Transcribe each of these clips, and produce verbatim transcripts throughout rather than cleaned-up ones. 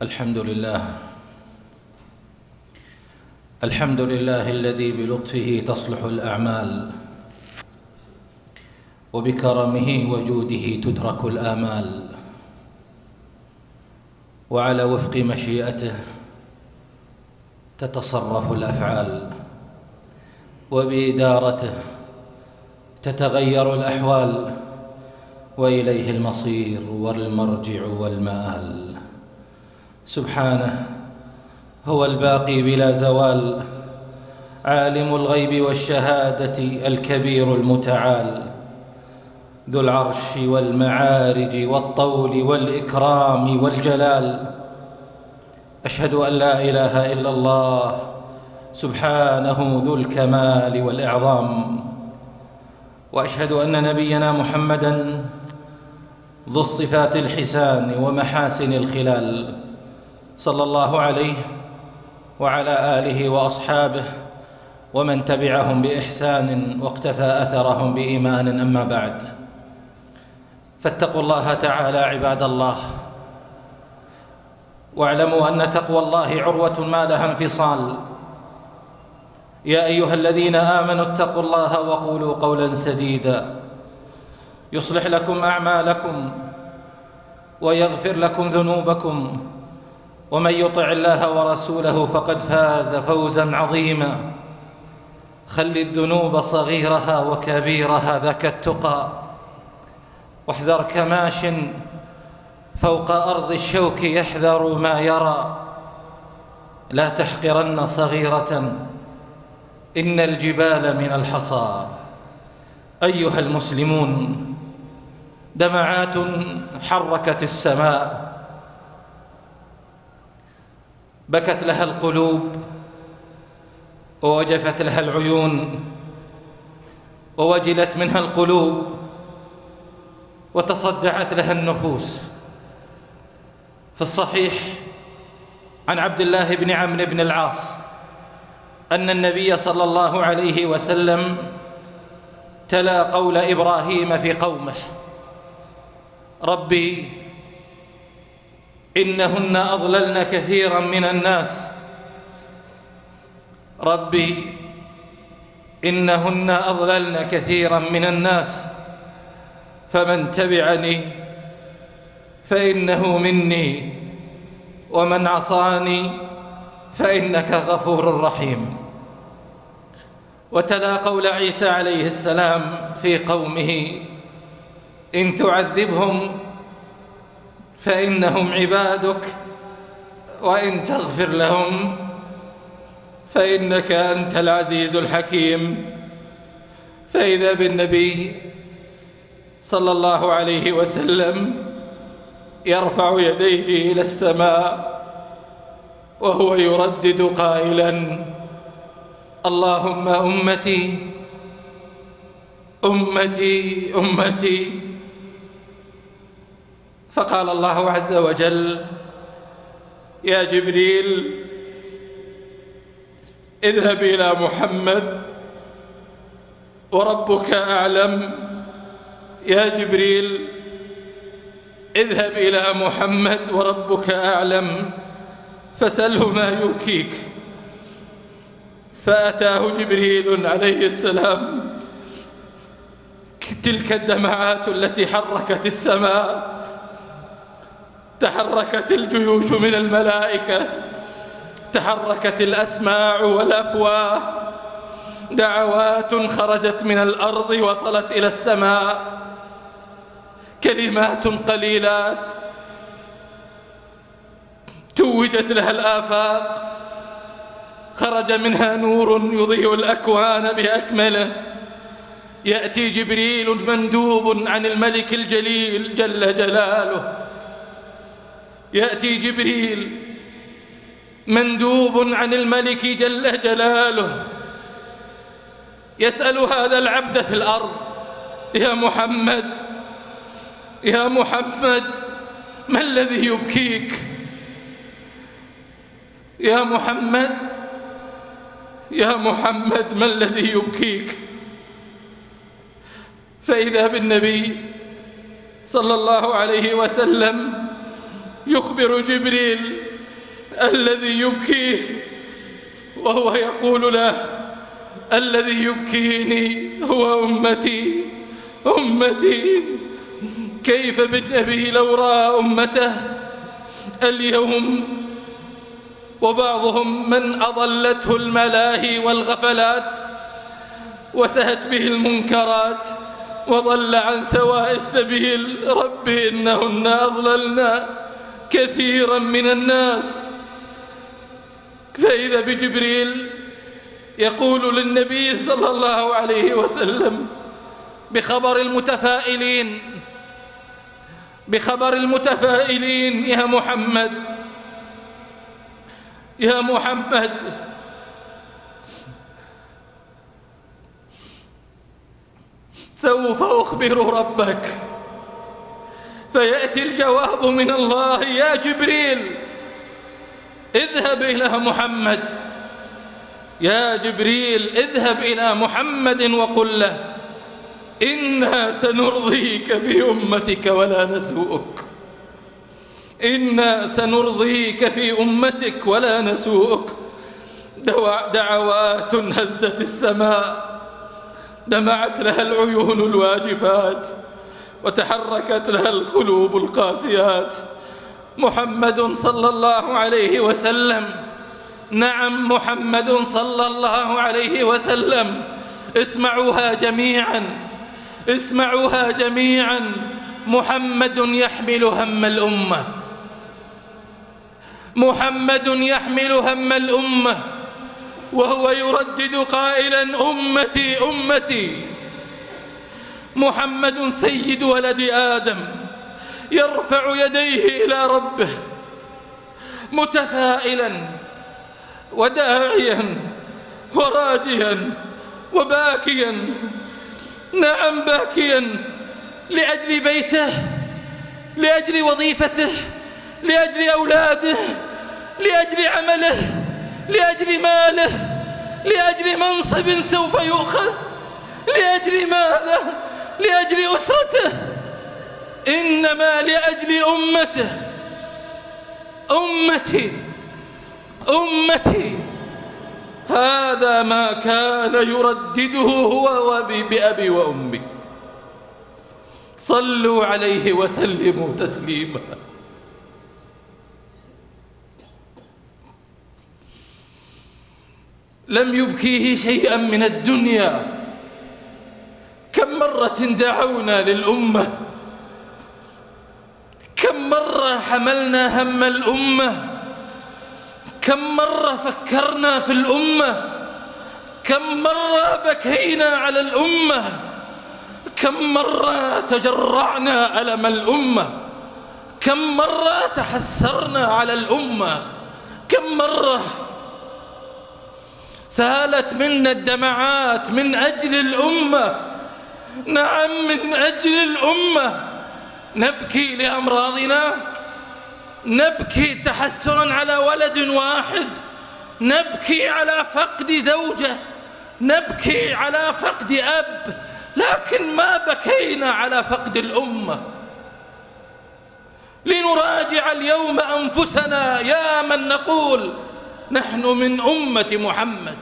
الحمد لله الحمد لله الذي بلطفه تصلح الأعمال وبكرمه وجوده تدرك الآمال وعلى وفق مشيئته تتصرف الأفعال وبإدارته تتغير الأحوال وإليه المصير والمرجع والمآل. سبحانه هو الباقي بلا زوال، عالم الغيب والشهادة الكبير المتعال، ذو العرش والمعارج والطول والإكرام والجلال. أشهد أن لا إله إلا الله سبحانه ذو الكمال والإعظام، وأشهد أن نبينا محمدًا ذو الصفات الحسان ومحاسن الخلال، صلى الله عليه وعلى آله وأصحابه ومن تبعهم بإحسان واقتفى أثرهم بإيمان. أما بعد، فاتقوا الله تعالى عباد الله، واعلموا أن تقوى الله عروة ما لها انفصال. يا أيها الذين آمنوا اتقوا الله وقولوا قولا سديدا يصلح لكم أعمالكم ويغفر لكم ذنوبكم، ومن يطع الله ورسوله فقد فاز فوزا عظيما. خل الذنوب صغيرها وكبيرها ذاك التقى، واحذر كماش فوق أرض الشوك يحذر ما يرى. لا تحقرن صغيرة إن الجبال من الحصى. أيها المسلمون، دمعات حركت السماء، بكت لها القلوب ووجفت لها العيون ووجلت منها القلوب وتصدعت لها النفوس. في الصحيح عن عبد الله بن عمرو بن العاص أن النبي صلى الله عليه وسلم تلا قول إبراهيم في قومه: ربي إنهن أضللن كثيرا من الناس ربي إنهن أضللن كثيرا من الناس فمن تبعني فإنه مني ومن عصاني فإنك غفور رحيم. وتلا قول عيسى عليه السلام في قومه: إن تعذبهم فإنهم عبادك وإن تغفر لهم فإنك أنت العزيز الحكيم. فإذا بالنبي صلى الله عليه وسلم يرفع يديه إلى السماء وهو يردد قائلا: اللهم أمتي أمتي أمتي. فقال الله عز وجل: يا جبريل اذهب إلى محمد وربك أعلم. يا جبريل اذهب إلى محمد وربك أعلم فسله ما يبكيك. فأتاه جبريل عليه السلام تلك الدمعات التي حركت السماء، تحركت الجيوش من الملائكة، تحركت الأسماع والأفواه، دعوات خرجت من الأرض وصلت إلى السماء، كلمات قليلات توجت لها الآفاق، خرج منها نور يضيء الأكوان بأكمله. يأتي جبريل مندوب عن الملك الجليل جل جلاله، يأتي جبريل مندوب عن الملك جل جلاله، يسأل هذا العبد في الأرض: يا محمد يا محمد ما الذي يبكيك؟ يا محمد يا محمد ما الذي يبكيك؟ فإذا بالنبي صلى الله عليه وسلم يخبر جبريل الذي يبكيه وهو يقول له: الذي يبكيني هو أمتي أمتي. كيف بالنبي لو رأى أمته اليوم وبعضهم من أضلته الملاهي والغفلات وسهت به المنكرات وضل عن سواء السبيل. رب إنهن أضللن كثيرا من الناس. فإذا بجبريل يقول للنبي صلى الله عليه وسلم بخبر المتفائلين بخبر المتفائلين: يا محمد يا محمد سوف أخبر ربك. فيأتي الجواب من الله: يا جبريل اذهب إلى محمد يا جبريل اذهب إلى محمد وقل له: إنا سنرضيك في أمتك ولا نسوءك إنا سنرضيك في أمتك ولا نسوءك. دعوات هزت السماء، دمعت لها العيون الواجفات، وتحركت لها القلوب القاسيات. محمد صلى الله عليه وسلم، نعم محمد صلى الله عليه وسلم. اسمعوها جميعا اسمعوها جميعا. محمد يحمل هم الأمة محمد يحمل هم الأمة وهو يردد قائلا: أمتي أمتي. محمد سيد ولد آدم يرفع يديه إلى ربه متفائلا وداعيا وراجيا وباكيا، نعم باكيا لأجل بيته، لأجل وظيفته، لأجل أولاده، لأجل عمله، لأجل ماله، لأجل منصب سوف يؤخذ، لأجل ماذا؟ لأجل أسرته، إنما لأجل أمته. أمتي أمتي، هذا ما كان يردده هو بأبي وأمي. صلوا عليه وسلموا تسليما. لم يبكيه شيئا من الدنيا. كم مرة دعونا للأمة، كم مرة حملنا هم الأمة، كم مرة فكرنا في الأمة، كم مرة بكينا على الأمة، كم مرة تجرعنا ألم الأمة، كم مرة تحسرنا على الأمة، كم مرة سالت منا الدمعات من أجل الأمة. نعم من أجل الأمة. نبكي لأمراضنا، نبكي تحسرا على ولد واحد، نبكي على فقد زوجة، نبكي على فقد أب، لكن ما بكينا على فقد الأمة. لنراجع اليوم أنفسنا يا من نقول نحن من أمة محمد.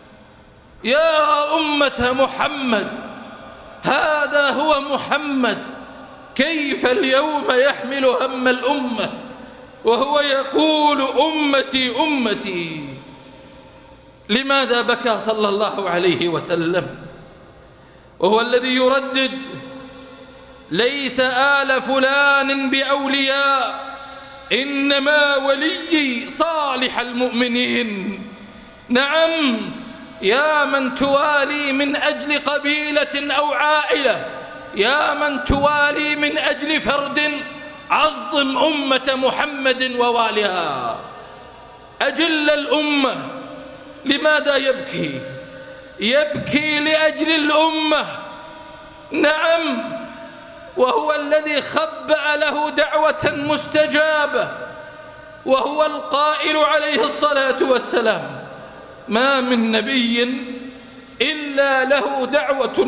يا أمة محمد، هذا هو محمد. كيف اليوم يحمل هم الأمة وهو يقول أمتي أمتي؟ لماذا بكى صلى الله عليه وسلم وهو الذي يردد: ليس آل فلان بأولياء إنما وليي صالح المؤمنين. نعم، يا من توالي من أجل قبيلة أو عائلة، يا من توالي من أجل فرد، عظم أمة محمد ووالها، أجل الأمة. لماذا يبكي؟ يبكي لأجل الأمة. نعم، وهو الذي خبأ له دعوة مستجابة، وهو القائل عليه الصلاة والسلام: ما من نبي إلا له دعوة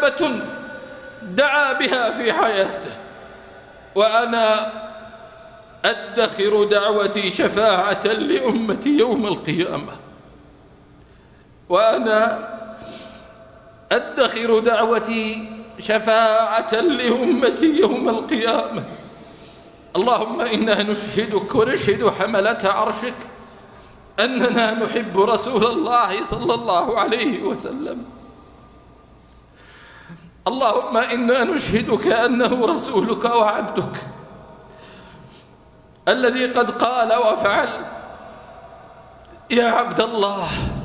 مستجابة دعا بها في حياته. وأنا أدخر دعوتي شفاعة لأمتي يوم القيامة، وأنا أدخر دعوتي شفاعة لأمتي يوم القيامة. اللهم إنا نشهدك ونشهد حملة عرشك أننا نحب رسول الله صلى الله عليه وسلم. اللهم إنا نشهدك أنه رسولك وعبدك الذي قد قال وفعل: يا عبد الله،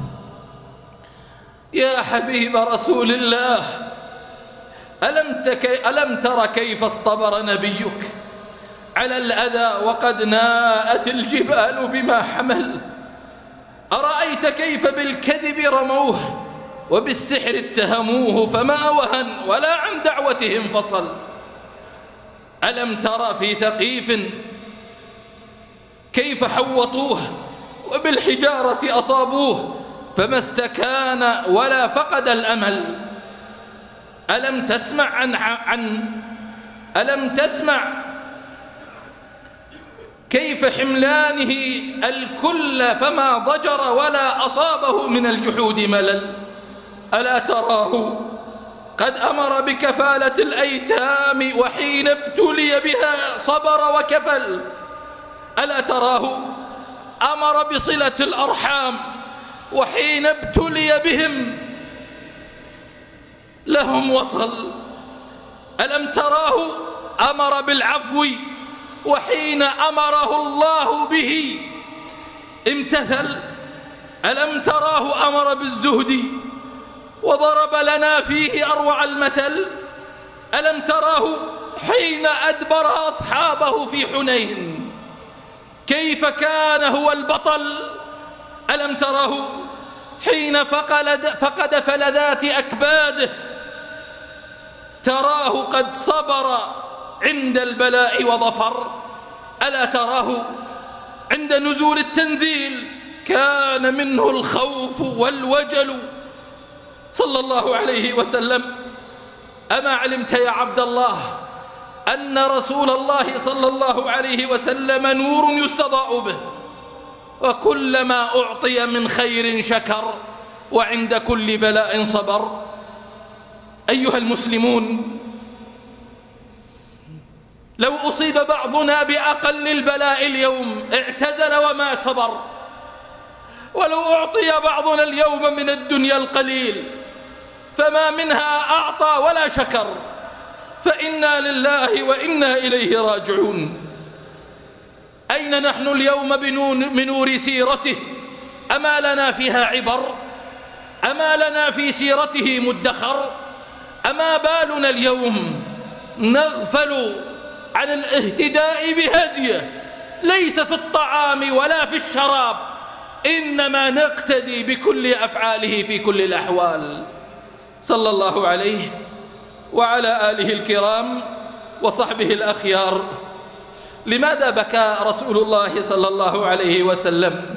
يا حبيب رسول الله، ألم, تك... ألم تر كيف اصطبر نبيك على الأذى وقد ناءت الجبال بما حمل؟ أرأيت كيف بالكذب رموه وبالسحر اتهموه فما وهن ولا عن دعوتهم فصل؟ ألم تر في ثقيف كيف حوطوه وبالحجارة أصابوه فما استكان ولا فقد الأمل؟ ألم تسمع عن, عن ألم تسمع كيف حملانه الكل فما ضجر ولا أصابه من الجحود ملل؟ ألا تراه قد أمر بكفالة الأيتام وحين ابتلي بها صبر وكفل؟ ألا تراه أمر بصلة الأرحام وحين ابتلي بهم لهم وصل؟ ألم تراه أمر بالعفو وحين أمره الله به امتثل؟ ألم تراه أمر بالزهد وضرب لنا فيه أروع المثل؟ ألم تراه حين أدبر أصحابه في حنين كيف كان هو البطل؟ ألم تراه حين فقد, فقد فلذات أكباده تراه قد صبر عند البلاء وظفر؟ ألا تراه عند نزول التنزيل كان منه الخوف والوجل صلى الله عليه وسلم؟ أما علمت يا عبد الله أن رسول الله صلى الله عليه وسلم نور يستضاء به، وكلما أعطي من خير شكر وعند كل بلاء صبر؟ أيها المسلمون، لو أصيب بعضنا بأقل البلاء اليوم اعتزل وما صبر، ولو أعطي بعضنا اليوم من الدنيا القليل فما منها أعطى ولا شكر، فإنا لله وإنا إليه راجعون. أين نحن اليوم بنور سيرته؟ أما لنا فيها عبر؟ أما لنا في سيرته مدخر؟ أما بالنا اليوم نغفل عن الاهتداء بهديه ليس في الطعام ولا في الشراب، إنما نقتدي بكل أفعاله في كل الأحوال؟ صلى الله عليه وعلى آله الكرام وصحبه الأخيار. لماذا بكى رسول الله صلى الله عليه وسلم؟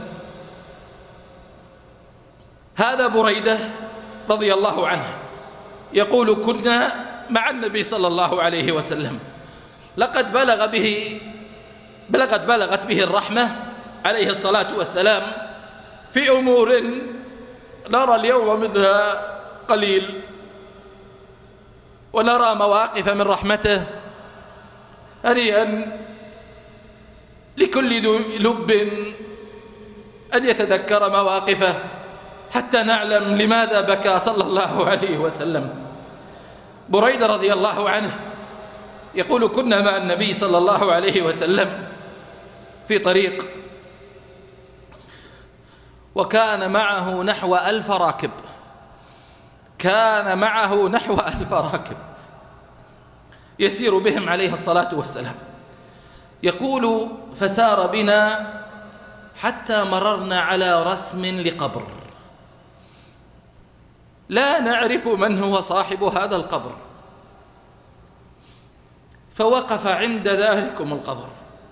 هذا بريدة رضي الله عنه يقول: كنا مع النبي صلى الله عليه وسلم، لقد بلغ به بلغت بلغت به الرحمة عليه الصلاة والسلام في أمور نرى اليوم منها قليل، ونرى مواقف من رحمته هنيئا لكل لب أن يتذكر مواقفه حتى نعلم لماذا بكى صلى الله عليه وسلم. بريدة رضي الله عنه يقول: كنا مع النبي صلى الله عليه وسلم في طريق، وكان معه نحو ألف راكب كان معه نحو ألف راكب يسير بهم عليه الصلاة والسلام. يقول: فسار بنا حتى مررنا على رسم لقبر، لا نعرف من هو صاحب هذا القبر، فوقف عند ذلكم القبر،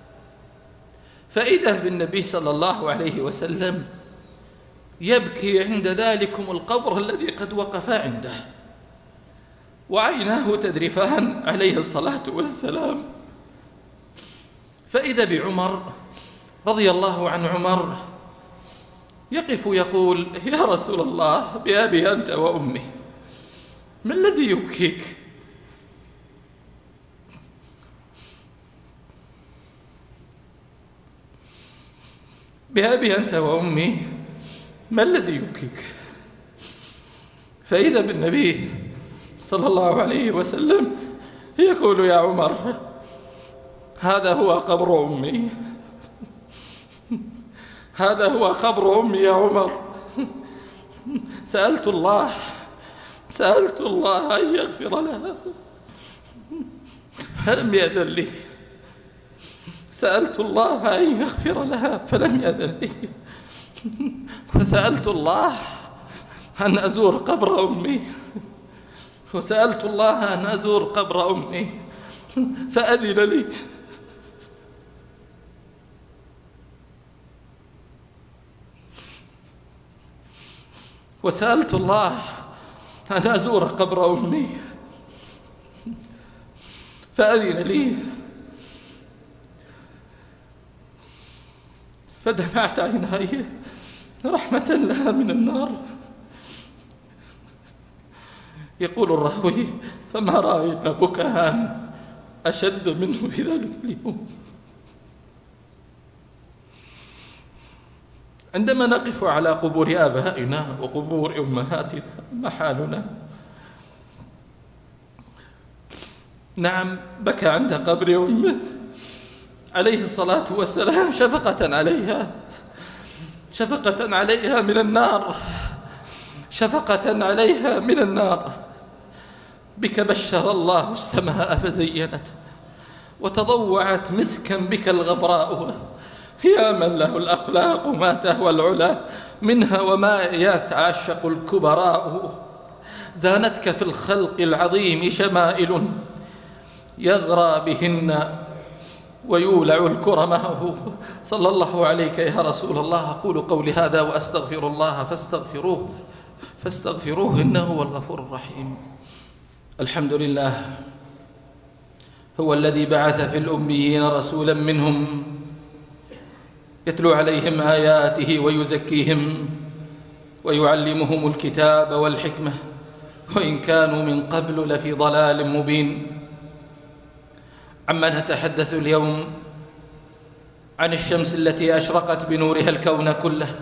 فإذا بالنبي صلى الله عليه وسلم يبكي عند ذلكم القبر الذي قد وقف عنده، وعيناه تذرفان عليه الصلاة والسلام. فإذا بعمر رضي الله عن عمر يقف يقول: يا رسول الله، بأبي أنت وأمي، ما الذي يبكيك؟ بأبي أنت وأمي، ما الذي يبكيك؟ فإذا بالنبي صلى الله عليه وسلم يقول: يا عمر، هذا هو قبر أمي، هذا هو قبر أمي يا عمر. سألت الله سألت الله أن يغفر لها فلم يأذن لي، سألت الله أن يغفر لها فلم يأذن لي، وسألت الله أن أزور قبر أمي وسألت الله أن أزور قبر أمي فأذن لي. وسألت الله أن أزور قبر أمي فأذن لي، فدمعت عيناي رحمة لها من النار. يقول الراوي: فما رأينا بكاء أشد منه في ذلك اليوم. عندما نقف على قبور آبائنا وقبور أمهاتنا ما حالنا؟ نعم، بكى عند قبر أمه عليه الصلاة والسلام شفقة عليها، شفقة عليها من النار، شفقة عليها من النار. بك بشر الله السماء فزينت، وتضوعت مسكا بك الغبراء. يا من له الأخلاق ما تهوى العلا منها وما يتعشق الكبراء. زانتك في الخلق العظيم شمائل يغرى بهن ويولع الكرماء. صلى الله عليك يا رسول الله. أقول قولي هذا وأستغفر الله فاستغفروه فاستغفروه إنه هو الغفور الرحيم. الحمد لله، هو الذي بعث في الأميين رسولا منهم يتلو عليهم آياته ويزكيهم ويعلمهم الكتاب والحكمة، وإن كانوا من قبل لفي ضلال مبين. عما نتحدث اليوم؟ عن الشمس التي أشرقت بنورها الكون كله،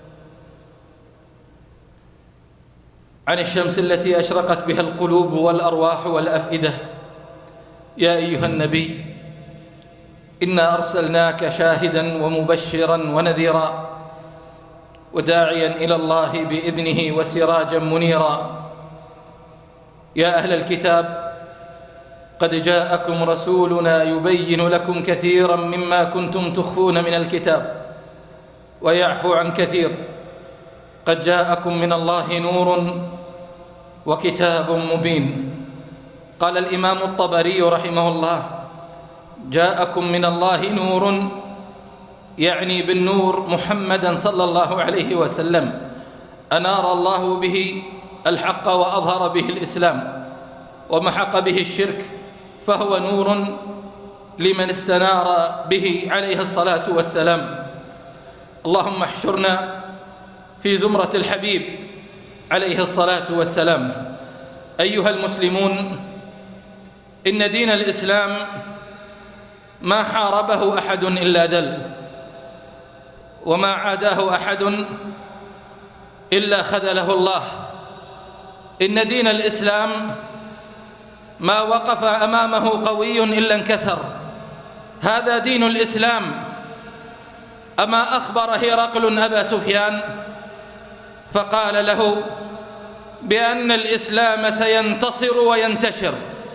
عن الشمس التي أشرقت بها القلوب والأرواح والأفئدة. يا أيها النبي، إنا أرسلناك شاهدا ومبشرا ونذيرا وداعيا إلى الله بإذنه وسراجا منيرا. يا أهل الكتاب، قد جاءكم رسولنا يبين لكم كثيرا مما كنتم تخفون من الكتاب ويعفو عن كثير. قد جاءكم من الله نور وكتاب مبين. قال الإمام الطبري رحمه الله: جاءكم من الله نور، يعني بالنور محمدا صلى الله عليه وسلم، أنار الله به الحق وأظهر به الإسلام ومحق به الشرك، فهو نور لمن استنار به عليه الصلاة والسلام. اللهم احشرنا في زمرة الحبيب عليه الصلاة والسلام. أيها المسلمون، إن دين الإسلام ما حاربه أحد إلا دل، وما عاداه أحد إلا خذله الله. إن دين الإسلام ما وقف أمامه قوي إلا انكسر. هذا دين الإسلام. أما أخبر هرقل أبا سفيان فقال له بأن الإسلام سينتصر وينتشر.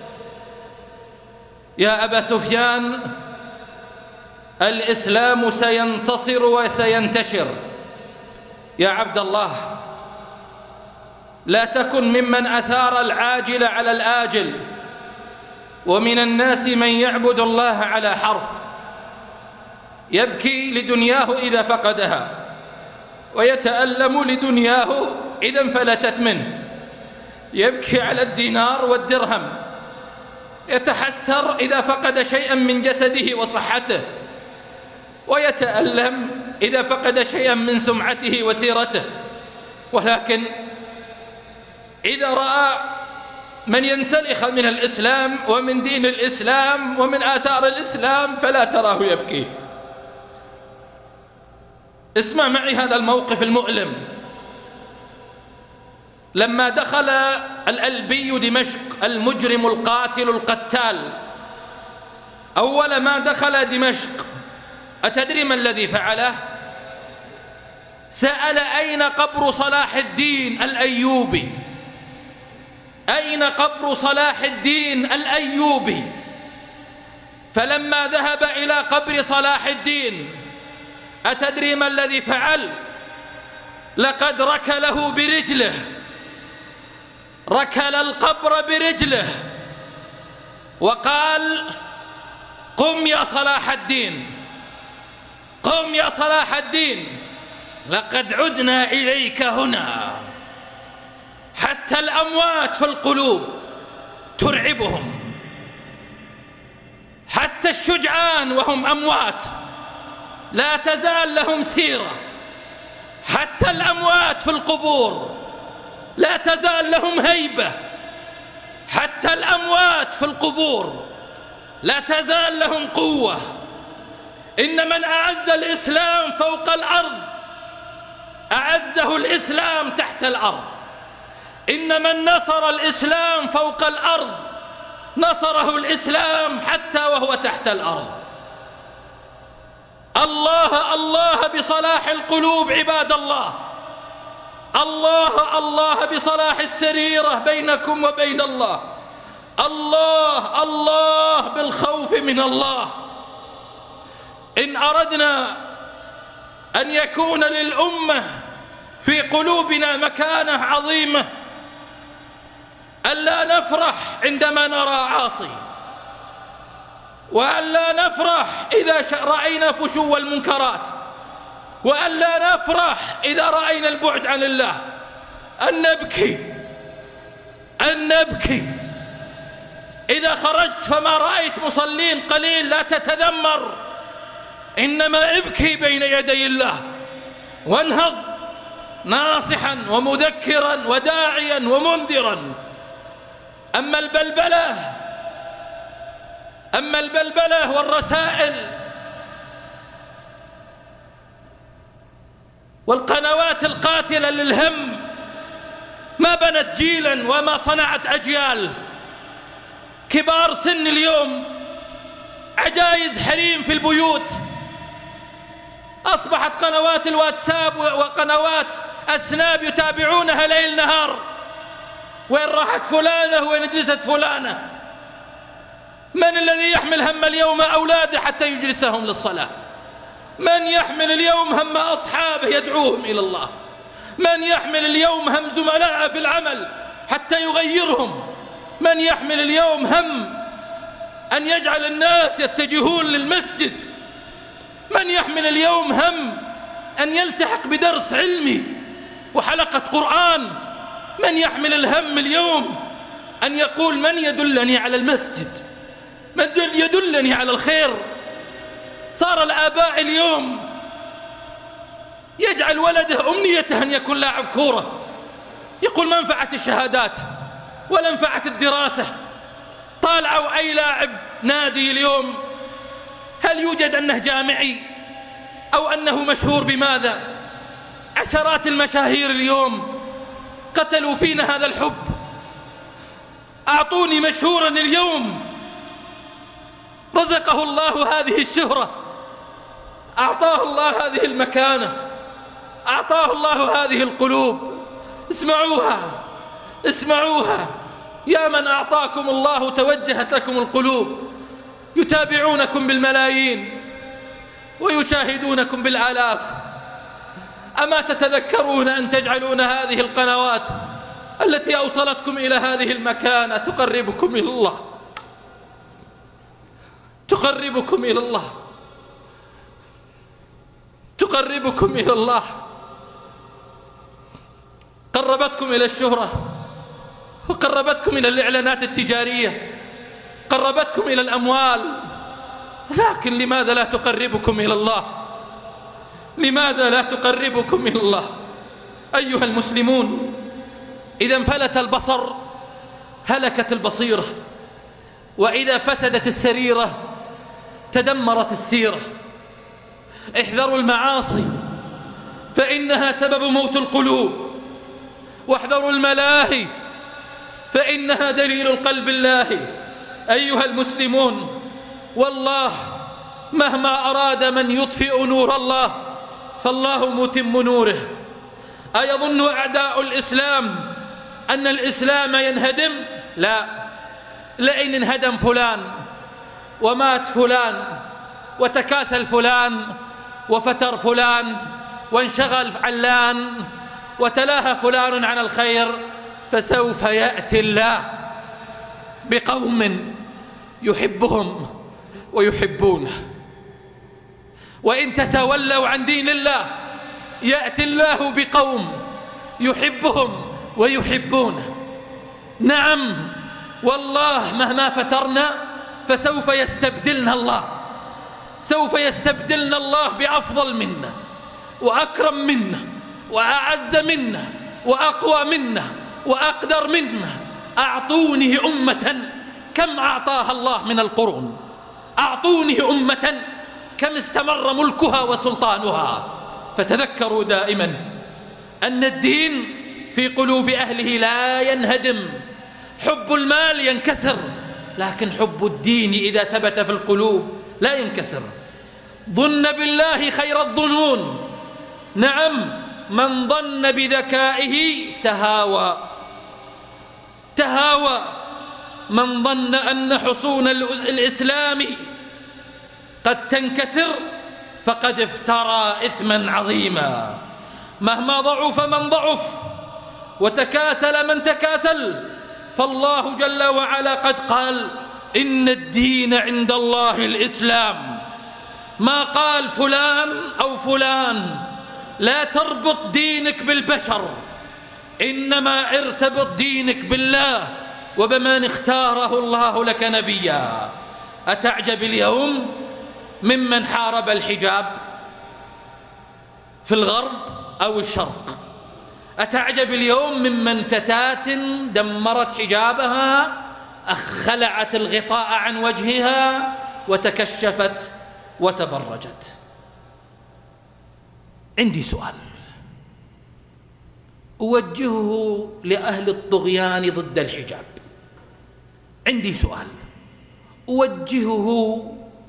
يا أبا سفيان، الإسلام سينتصر وسينتشر. يا عبد الله، لا تكن ممن أثار العاجل على الآجل. ومن الناس من يعبد الله على حرف، يبكي لدنياه إذا فقدها، ويتألم لدنياه إذا انفلتت منه. يبكي على الدينار والدرهم، يتحسر إذا فقد شيئا من جسده وصحته، ويتألم إذا فقد شيئا من سمعته وسيرته، ولكن إذا رأى من ينسلخ من الإسلام ومن دين الإسلام ومن آثار الإسلام فلا تراه يبكي. اسمع معي هذا الموقف المؤلم. لما دخل الألبي دمشق المجرم القاتل القتال، أول ما دخل دمشق أتدري ما الذي فعله؟ سأل أين قبر صلاح الدين الأيوبي؟ أين قبر صلاح الدين الأيوبي؟ فلما ذهب إلى قبر صلاح الدين أتدري ما الذي فعل؟ لقد ركله برجله، ركل القبر برجله وقال: قم يا صلاح الدين، قم يا صلاح الدين، لقد عدنا إليك هنا. حتى الأموات في القلوب ترعبهم، حتى الشجعان وهم أموات لا تزال لهم سيرة، حتى الأموات في القبور لا تزال لهم هيبة، حتى الأموات في القبور لا تزال لهم قوة. إن من أعز الإسلام فوق الأرض أعزه الإسلام تحت الأرض، إن من نصر الإسلام فوق الأرض نصره الإسلام حتى وهو تحت الأرض. الله الله بصلاح القلوب عباد الله، الله الله بصلاح السريرة بينكم وبين الله، الله الله بالخوف من الله. إن أردنا أن يكون للأمة في قلوبنا مكانة عظيمة، ألا نفرح عندما نرى عاصي، وألا نفرح إذا رأينا فشو المنكرات، وألا نفرح إذا رأينا البعد عن الله، أن نبكي أن نبكي إذا خرجت فما رأيت مصلين قليل لا تتذمر، إنما ابكي بين يدي الله وانهض ناصحا ومذكرا وداعيا ومنذرا. أما البلبلة أما البلبلة والرسائل والقنوات القاتلة للهم ما بنت جيلا وما صنعت أجيال. كبار سن اليوم عجائز حريم في البيوت، أصبحت قنوات الواتساب وقنوات السناب يتابعونها ليل نهار. وين راحت فلانة وين جلست فلانة؟ من الذي يحمل هم اليوم أولاده حتى يجلسهم للصلاة؟ من يحمل اليوم هم أصحابه يدعوهم إلى الله؟ من يحمل اليوم هم زملائه في العمل حتى يغيرهم؟ من يحمل اليوم هم أن يجعل الناس يتجهون للمسجد؟ من يحمل اليوم هم أن يلتحق بدرس علمي وحلقة قرآن؟ من يحمل الهم اليوم أن يقول: من يدلني على المسجد، من يدلني على الخير؟ صار الآباء اليوم يجعل ولده أمنيته أن يكون لاعب كورة، يقول: ما نفعت الشهادات ولا نفعت الدراسة. طالعوا أي لاعب نادي اليوم هل يوجد أنه جامعي أو أنه مشهور بماذا؟ عشرات المشاهير اليوم قتلوا فينا هذا الحب. أعطوني مشهورا اليوم رزقه الله هذه الشهرة، أعطاه الله هذه المكانة، أعطاه الله هذه القلوب. اسمعوها اسمعوها يا من أعطاكم الله توجهت لكم القلوب، يتابعونكم بالملايين ويشاهدونكم بالآلاف. أما تتذكرون أن تجعلون هذه القنوات التي أوصلتكم إلى هذه المكانة تقربكم إلى الله، تقربكم إلى الله، تقربكم إلى الله. قربتكم إلى الشهرة، وقربتكم إلى الإعلانات التجارية، قربتكم إلى الأموال، لكن لماذا لا تقربكم إلى الله؟ لماذا لا تقربكم من الله؟ أيها المسلمون، إذا انفلت البصر هلكت البصيرة، وإذا فسدت السريرة تدمرت السيرة. احذروا المعاصي فإنها سبب موت القلوب، واحذروا الملاهي فإنها دليل القلب اللاهي. أيها المسلمون، والله مهما أراد من يطفئ نور الله فالله متم نوره. أيظن أعداء الإسلام أن الإسلام ينهدم؟ لا، لئن انهدم فلان ومات فلان وتكاسل فلان وفتر فلان وانشغل علان وتلاهى فلان عن الخير، فسوف يأتي الله بقوم يحبهم ويحبونه. وإن تتولوا عن دين الله يأتي الله بقوم يحبهم ويحبونه. نعم والله مهما فترنا فسوف يستبدلنا الله، سوف يستبدلنا الله بأفضل منا وأكرم منا وأعز منا وأقوى منا وأقدر منا. أعطوني أمة كم أعطاها الله من القرون، أعطوني أمة كم استمر ملكها وسلطانها. فتذكروا دائما أن الدين في قلوب أهله لا ينهدم. حب المال ينكسر، لكن حب الدين إذا ثبت في القلوب لا ينكسر. ظن بالله خير الظنون. نعم، من ظن بذكائه تهاوى تهاوى من ظن أن حصون الإسلام قد تنكسر فقد افترى إثما عظيما. مهما ضعف من ضعف وتكاسل من تكاسل، فالله جل وعلا قد قال إن الدين عند الله الإسلام. ما قال فلان أو فلان. لا تربط دينك بالبشر، إنما ارتبط دينك بالله وبمن اختاره الله لك نبيا. أتعجب اليوم ممن حارب الحجاب في الغرب أو الشرق؟ أتعجب اليوم ممن فتاة دمرت حجابها، خلعت الغطاء عن وجهها وتكشفت وتبرجت؟ عندي سؤال أوجهه لأهل الطغيان ضد الحجاب. عندي سؤال أوجهه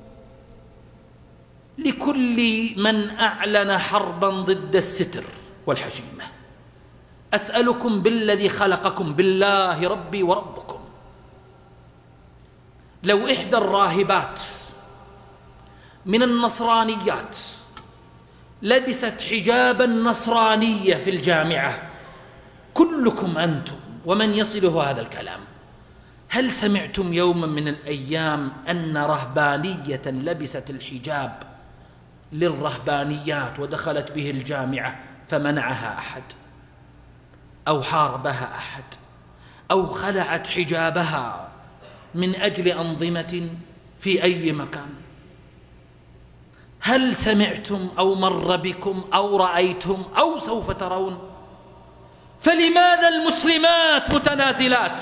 لكل من أعلن حربا ضد الستر والحشيمة. أسألكم بالذي خلقكم، بالله ربي وربكم، لو إحدى الراهبات من النصرانيات لبست حجابا نصرانية في الجامعة، كلكم أنتم ومن يصله هذا الكلام، هل سمعتم يوما من الأيام أن رهبانية لبست الحجاب للرهبانيات ودخلت به الجامعة فمنعها أحد أو حاربها أحد أو خلعت حجابها من أجل أنظمة في أي مكان؟ هل سمعتم أو مر بكم أو رأيتم أو سوف ترون؟ فلماذا المسلمات متنازلات؟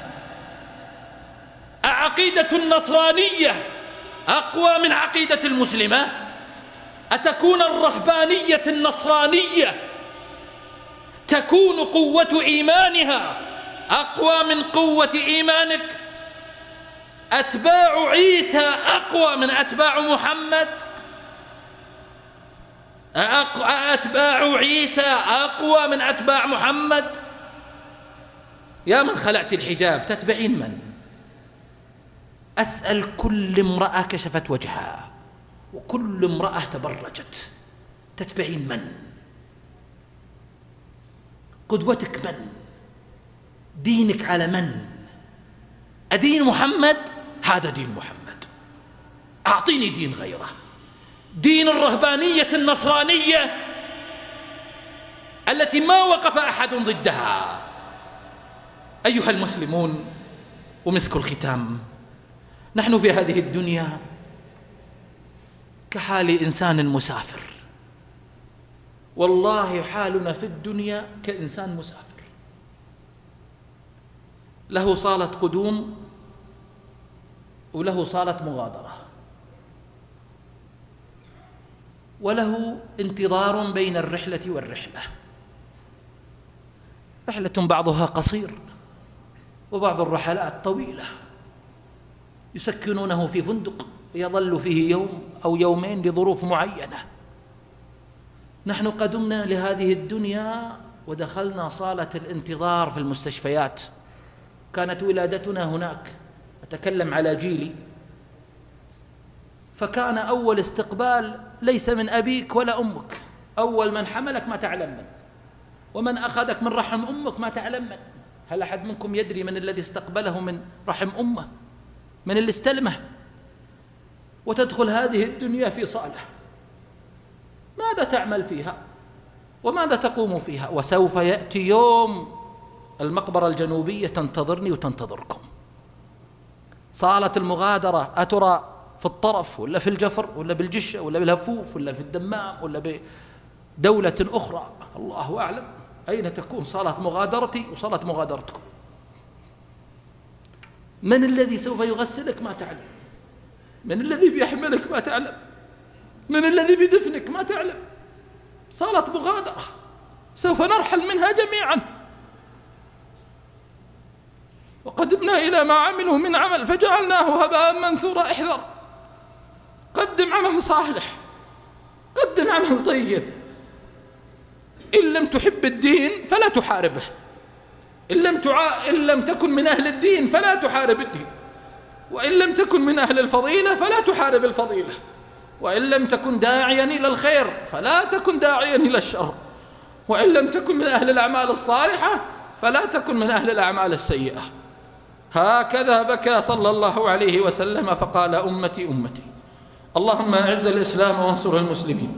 أعقيدة النصرانية أقوى من عقيدة المسلمة؟ أتكون الرهبانية النصرانية تكون قوة إيمانها أقوى من قوة إيمانك؟ أتباع عيسى أقوى من أتباع محمد؟ أتباع عيسى أقوى من أتباع محمد؟ يا من خلعت الحجاب تتبعين من؟ أسأل كل امرأة كشفت وجهها وكل امرأة تبرجت، تتبعين من؟ قدوتك من؟ دينك على من؟ أدين محمد؟ هذا دين محمد، أعطيني دين غيره. دين الرهبانية النصرانية التي ما وقف أحد ضدها. أيها المسلمون، ومسك الختام، نحن في هذه الدنيا كحال إنسان مسافر والله حالنا في الدنيا كإنسان مسافر، له صالة قدوم وله صالة مغادرة، وله انتظار بين الرحلة والرحلة. رحلة بعضها قصير وبعض الرحلات طويلة، يسكنونه في فندق يظل فيه يوم أو يومين لظروف معينة. نحن قدمنا لهذه الدنيا ودخلنا صالة الانتظار في المستشفيات. كانت ولادتنا هناك، أتكلم على جيلي، فكان أول استقبال ليس من أبيك ولا أمك، أول من حملك ما تعلم من، ومن أخذك من رحم أمك ما تعلم من. هل أحد منكم يدري من الذي استقبله من رحم أمه، من اللي استلمه؟ وتدخل هذه الدنيا في صالة، ماذا تعمل فيها وماذا تقوم فيها؟ وسوف يأتي يوم المقبرة الجنوبية تنتظرني وتنتظركم. صالة المغادرة أترى في الطرف ولا في الجفر ولا بالجشة ولا بالهفوف ولا في الدمام ولا بدولة أخرى؟ الله أعلم أين تكون صالة مغادرتي وصالة مغادرتكم. من الذي سوف يغسلك ما تعلم، من الذي بيحملك ما تعلم، من الذي بدفنك ما تعلم. صالة مغادرة سوف نرحل منها جميعا. وقدمنا إلى ما عملوا من عمل فجعلناه هباء منثورا. احذر، قدم عمل صالح، قدم عمل طيب. إن لم تحب الدين فلا تحاربه، إن لم, تعا... إن لم تكن من أهل الدين فلا تحارب الدين، وإن لم تكن من أهل الفضيلة فلا تحارب الفضيلة، وإن لم تكن داعيا إلى الخير فلا تكن داعيا إلى الشر، وإن لم تكن من أهل الأعمال الصالحة فلا تكن من أهل الأعمال السيئة. هكذا بكى صلى الله عليه وسلم فقال: أمتي أمتي. اللهم أعز الإسلام وانصر المسلمين،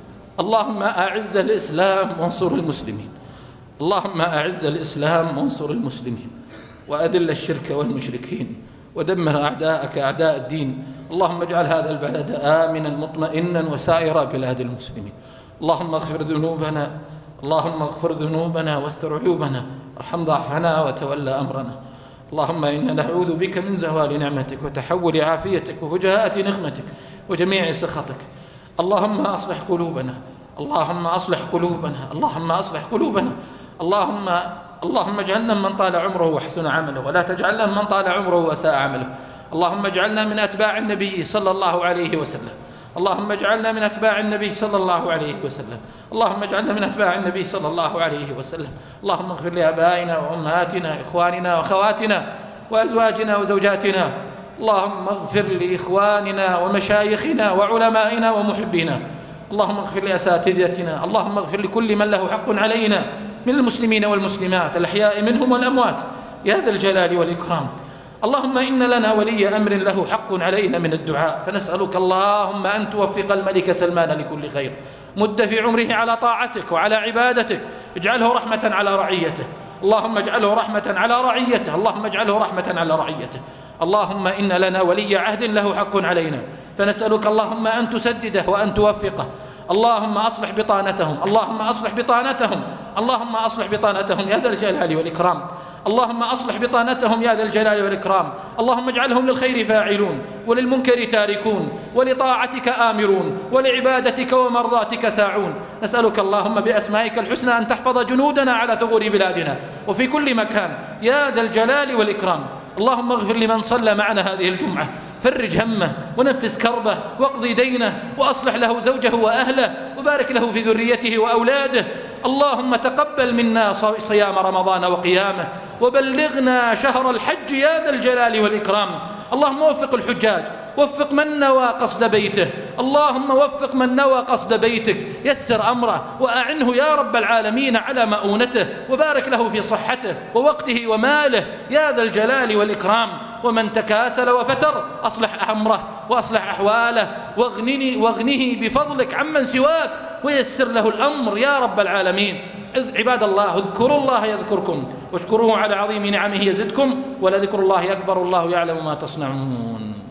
اللهم أعز الإسلام وانصر المسلمين، اللهم أعز الإسلام وانصر المسلمين، وأذل الشرك والمشركين، ودمر أعداءك أعداء الدين. اللهم اجعل هذا البلد آمنا مطمئنا وسائر بلاد المسلمين. اللهم اغفر ذنوبنا، اللهم اغفر ذنوبنا واستر عيوبنا، ارحم ضعفنا وتولى أمرنا. اللهم إنا نعوذ بك من زوال نعمتك وتحول عافيتك وفجاءة نقمتك وجميع سخطك. اللهم أصلح قلوبنا، اللهم أصلح قلوبنا، اللهم أصلح قلوبنا. اللهم اللهم اجعلنا من طال عمره وحسن عمله، ولا تجعلنا من طال عمره وساء عمله. اللهم اجعلنا من أتباع النبي صلى الله عليه وسلم، اللهم اجعلنا من أتباع النبي صلى الله عليه وسلم، اللهم اجعلنا من أتباع النبي صلى الله عليه وسلم. اللهم اغفر لآبائنا وأمهاتنا إخواننا وأخواتنا وأزواجنا وزوجاتنا. اللهم اغفر لإخواننا ومشايخنا وعلمائنا ومحبينا. اللهم اغفر لأساتذتنا، اللهم اغفر لكل من له حق علينا من المسلمين والمسلمات الأحياء منهم والأموات يا ذا الجلال والإكرام. اللهم إن لنا ولي أمر له حق علينا من الدعاء، فنسألك اللهم أن توفق الملك سلمان لكل خير، مد في عمره على طاعتك وعلى عبادتك، اجعله رحمة على رعيته، اللهم اجعله رحمة على رعيته، اللهم اجعله رحمة على رعيته. اللهم إن لنا ولي عهد له حق علينا، فنسألك اللهم أن تسدده وأن توفقه. اللهم أصلح بطانتهم، اللهم أصلح بطانتهم، اللهم أصلح بطانتهم يا ذا الجلال والإكرام. اللهم أصلح بطانتهم يا ذا الجلال والإكرام. اللهم اجعلهم للخير فاعلون وللمنكر تاركون ولطاعتك آمرون ولعبادتك ومرضاتك ساعون. نسألك اللهم بأسمائك الحسنى أن تحفظ جنودنا على ثغور بلادنا وفي كل مكان يا ذا الجلال والإكرام. اللهم اغفر لمن صلى معنا هذه الجمعة، فرج همه ونفس كربه واقضي دينه وأصلح له زوجه وأهله وبارك له في ذريته وأولاده. اللهم تقبل منا صيام رمضان وقيامه، وبلغنا شهر الحج يا ذا الجلال والإكرام. اللهم وفق الحجاج، وفق من نوى قصد بيته، اللهم وفق من نوى قصد بيتك، يسر أمره وأعنه يا رب العالمين على مؤونته، وبارك له في صحته ووقته وماله يا ذا الجلال والإكرام. ومن تكاسل وفتر أصلح أمره وأصلح أحواله، واغنني واغنه بفضلك عمن سواك، ويسر له الأمر يا رب العالمين. عباد الله، اذكروا الله يذكركم، واشكروه على عظيم نعمه يزدكم، ولذكر الله أكبر، الله يعلم ما تصنعون.